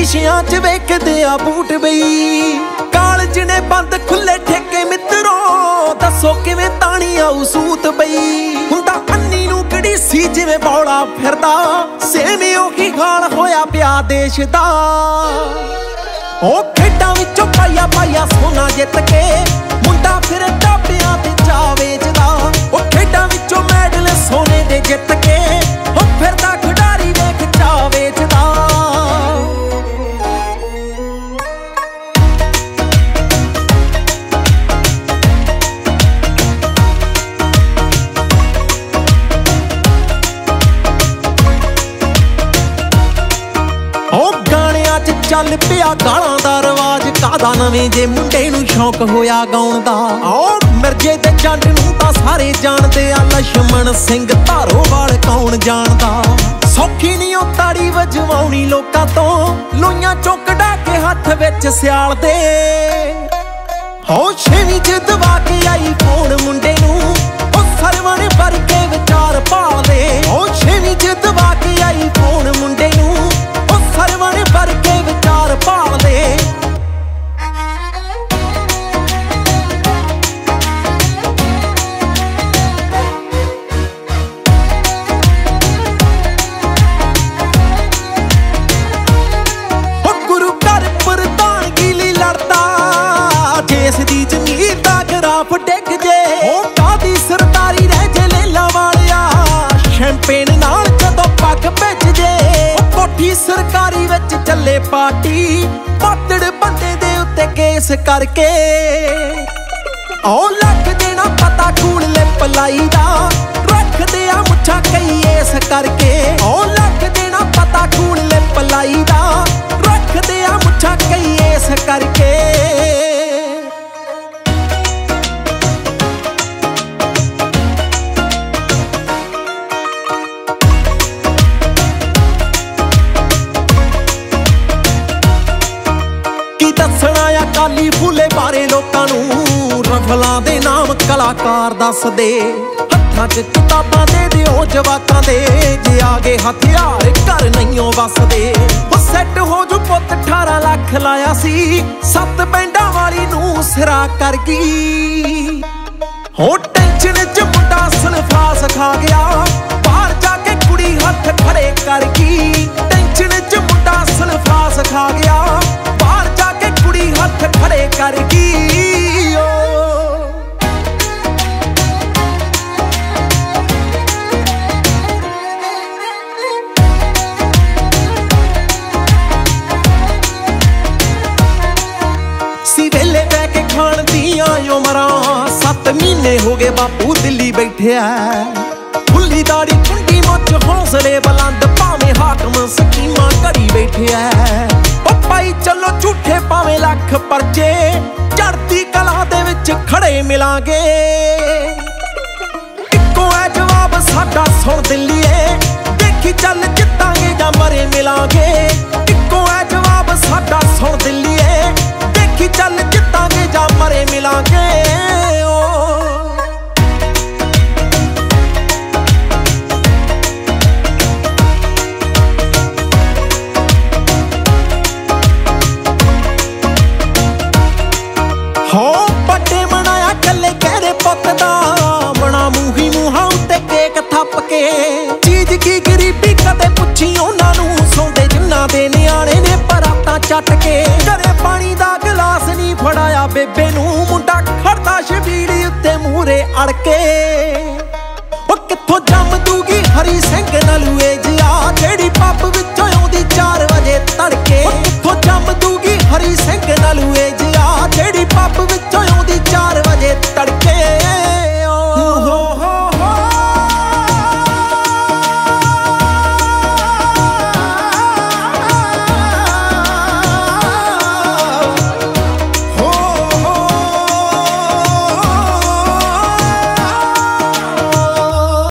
ਸ਼ੀਸ਼ਿਆਂ 'ਚ ਵੇਖਦੇ ਆ ਬੂਟ ਬਈ। ਕਾਲਜ ਨੇ ਬੰਦ ਖੁੱਲੇ ਠੇਕੇ ਮਿੱਤਰੋ, ਦੱਸੋ ਕਿਵੇਂ ਤਾਣੀ ਆਊ ਸੂਤ ਬਈ। ਹੁੰਦਾ ਅੰਨੀ ਨੂੰ ਕਿਹੜੀ ਸੀ ਜਿਵੇਂ ਬੌਲਾ ਫਿਰਦਾ, ਸੇਮ ਉਹੀ ਹਾਲ ਹੋਇਆ ਪਿਆ ਦੇਸ਼ ਦਾ। ਉਹ ਖੇਡਾਂ ਵਿੱਚੋਂ ਪਾਇਆ ਪਾਇਆ ਸੋਨਾ ਜਿੱਤ ਕੇ, ਮੁੰਡਾ ਫਿਰ ਢਾਬਿਆਂ ਤੇ ਚਾਹ ਵੇਚਦਾ। ਉਹ ਖੇਡਾਂ ਵਿੱਚੋਂ ਮੈਡਲ ਸੋਨੇ ਦੇ ਜਿੱਤ ਕੇ, ਉਹ ਫਿਰਦਾ ਖਿਡਾਰੀ ਵੇਖ ਚਾਹ ਵੇਚਦਾ। ਉਹ ਗਾਣਿਆਂ 'ਚ ਚੱਲ ਪਿਆ ਗਾਲਾਂ ਦਾ ਰਿਵਾਜ, ਕਾਦਾ ਨਵੇਂ ਜੇ ਮੁੰਡੇ ਨੂੰ ਸ਼ੌਕ ਹੋਇਆ ਗਾਉਣ ਦਾ। ਉਹ ਮਿਰਜੇ ਤੇ ਜੰਡ ਨੂੰ ਤਾਂ ਸਾਰੇ ਜਾਣਦੇ ਆ, ਲਛਮਣ ਸਿੰਘ ਧਾਰੋਵਾਲ ਕੌਣ ਜਾਣਦਾ। ਸੌਖੀ ਨੀ ਉਹ ਤਾੜੀ ਵਜਵਾਉਣੀ ਲੋਕਾਂ ਤੋਂ, ਲੋਈਆਂ ਚੋਂ ਕਢਾ ਕੇ ਹੱਥ ਵਿੱਚ ਸਿਆਲ ਦੇ। ਹੋ 6ਵੀਂ 'ਚ ਦਵਾ ਕੇ ਆਈ ਫੋਨ ਮੁੰਡੇ ਨੂੰ, ਉਹ ਸਰਵਣ ਭਰ ਕੇ ਵਿਚਾਰ ਭਾਲਦੇ। ਹੋ 6ਵੀਂ 'ਚ ਦਵਾ ਕੇ ਆਈ ਫੋਨ ਮੁੰਡੇ ਨੂੰ, ਉਹ ਸਰਵਣ ਭਰ ਕੇ ਵਿਚਾਰ ਭਾਲਦੇ। ਦੇਸ ਦੀ ਜ਼ਮੀਰ ਦਾ ਗਰਾਫ ਡਿੱਗ ਜੇ, ਉਹ ਕਾਦੀ ਸਰਦਾਰੀ ਰਹਿ ਜੇ ਲੇਲਾ ਵਾਲਿਆ। ਸ਼ੈਂਪੇਨ ਨਾਲ ਜਦੋਂ ਪੱਗ ਭਿੱਜ ਜੇ, ਉਹ ਕੋਠੀ ਸਰਕਾਰੀ ਵਿੱਚ ਚੱਲੇ ਪਾਰਟੀ। ਪਾਤੜ ਬੰਦੇ ਦੇ ਉੱਤੇ ਕੇਸ ਕਰਕੇ, ਉਹ ਲੱਗ ਦੇਣਾ ਪਤਾ ਕੂੜ ਲਿਪ ਲਾਈ ਦਾ। ਰੱਖਦੇ ਆ ਮੁੱਛਾਂ ਕਈ ਇਸ ਕਰਕੇ, ਉਹ ਲੱਗ ਦੇਣਾ ਪਤਾ ਕੂੜ ਲਿਪ ਲਾਈ ਦਾ। ਰੱਖਦੇ ਆ ਮੁੱਛਾਂ ਕਈ ਇਸ ਕਰਕੇ। ਦੱਸਣਾ ਆ ਕਾਲੀ ਫੂਲੇ ਬਾਰੇ ਲੋਕਾਂ ਨੂੰ, ਰਫਲਾਂ ਦੇ ਨਾਮ ਕਲਾਕਾਰ ਦੱਸਦੇ। ਹੱਥਾਂ 'ਚ ਕਿਤਾਬਾਂ ਦੇ ਦਿਓ ਜਵਾਕਾਂ ਦੇ, ਜੇ ਆ ਗਏ ਹਥਿਆਰ ਘਰ ਨਹੀਂਓ ਵੱਸਦੇ। ਉਹ ਸੈੱਟ ਹੋ ਜੂ ਪੁੱਤ 18 ਲੱਖ ਲਾਇਆ ਸੀ, 7 ਬੈਂਡਾਂ ਵਾਲੀ ਨੂੰ ਸਿਰਾ ਕਰ ਗਈ। ਹੋ ਟੈਨਸ਼ਨ 'ਚ ਮੁੰਡਾ ਸਨਫਾਸ ਖਾ ਗਿਆ, ਬਾਹਰ ਜਾ ਕੇ ਕੁੜੀ ਹੱਥ ਖੜੇ ਕਰ ਗਈ। ਟੈਨਸ਼ਨ 'ਚ ਮੁੰਡਾ ਸਨਫਾਸ ਖਾ ਗਿਆ, ਬਾਹਰ ਜਾ ਕੇ ਕੁੜੀ ਹੱਥ ਖੜੇ ਕਰ ਗਈ। ਸੀ ਵੇਲੇ ਬਹਿ ਕੇ ਖਾਣ ਦੀਆਂ ਉਮਰਾਂ, 7 ਮਹੀਨੇ ਹੋ ਗਏ ਬਾਪੂ ਦਿੱਲੀ ਬੈਠਿਆ। ਫੁੱਲੀ ਦਾੜੀ ਕੁੰਡੀ ਮੁੱਛ ਹੌਸਲੇ ਬੁਲੰਦ, ਭਾਵੇਂ ਹਾਕਮ ਸਕੀਮਾਂ ਘੜੀ ਬੈਠਿਆ। ਉਹ ਪਾਈ ਚੱਲੋ ਝੂਠੇ ਭਾਵੇਂ ਲੱਖ ਪਰਚੇ, ਚੜ੍ਹਦੀ ਕਲਾ ਦੇ ਵਿੱਚ ਖੜੇ ਮਿਲਾਂਗੇ। ਇੱਕੋ ਹੈ ਜਵਾਬ ਸਾਡਾ ਸੁਣ ਦਿੱਲੀਏ, ਦੇਖੀ ਚੱਲ ਜਿੱਤਾਂਗੇ ਜਾਂ ਮਰੇ ਮਿਲਾਂਗੇ। ਇੱਕੋ ਹੈ ਜਵਾਬ ਸਾਡਾ ਸੁਣ ਦਿੱਲੀਏ, ਦੇਖੀ ਚੱਲ ਜਿੱਤਾਂਗੇ ਜਾਂ ਮਰੇ ਮਿਲਾਂਗੇ। ਹੋ ਵੱਡੇ ਬਣਾਇਆ ਕੱਲੇ ਕਹਿਰੇ ਪੁੱਤ ਦਾ, ਬਣਾ ਮੂੰਹੀ ਮੂੰਹਾਂ ਉੱਤੇ ਕੇਕ ਥੱਪ ਕੇ। ਚੀਜ਼ ਕੀ ਗਰੀਬੀ ਕਦੇ ਪੁੱਛੀ ਉਹਨਾਂ ਨੂੰ, ਸੌਂਦੇ ਜਿੰਨਾ ਦੇ ਨਿਆਣੇ ਨੇ ਪਰਾਤਾਂ ਚੱਟ ਕੇ। ਘਰੇ ਪਾਣੀ ਦਾ ਗਲਾਸ ਨਹੀਂ ਫੜਾਇਆ ਬੇਬੇ ਨੂੰ, ਮੁੰਡਾ ਖੜਦਾ ਸ਼ਬੀਲ ਉੱਤੇ ਮੂਹਰੇ ਅੜ ਕੇ। ਉਹ ਕਿੱਥੋਂ ਜੰਮ ਦੂਗੀ ਹਰੀ ਸਿੰਘ ਨਲੂਏ।